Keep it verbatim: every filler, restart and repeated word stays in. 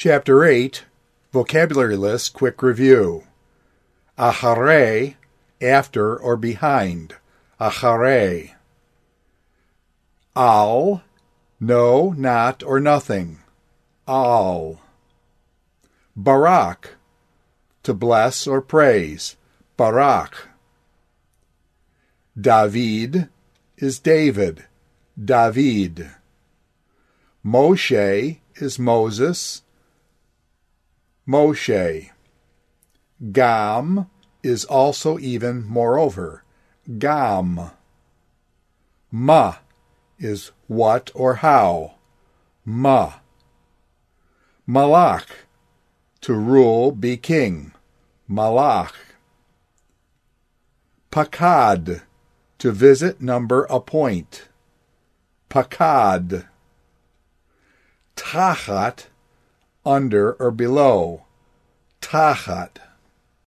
Chapter eight, Vocabulary List Quick Review. Acharei, after or behind. Acharei. Al, no, not, or nothing. Al. Barak, to bless or praise. Barak. David is David. David. Moshe is Moses. Moshe. Gam is also even moreover. Gam. Ma is what or how. Ma. Malach, to rule, be king. Malach. Pakad, to visit, number, appoint. Pakad. Tachat, under or below. Tachat.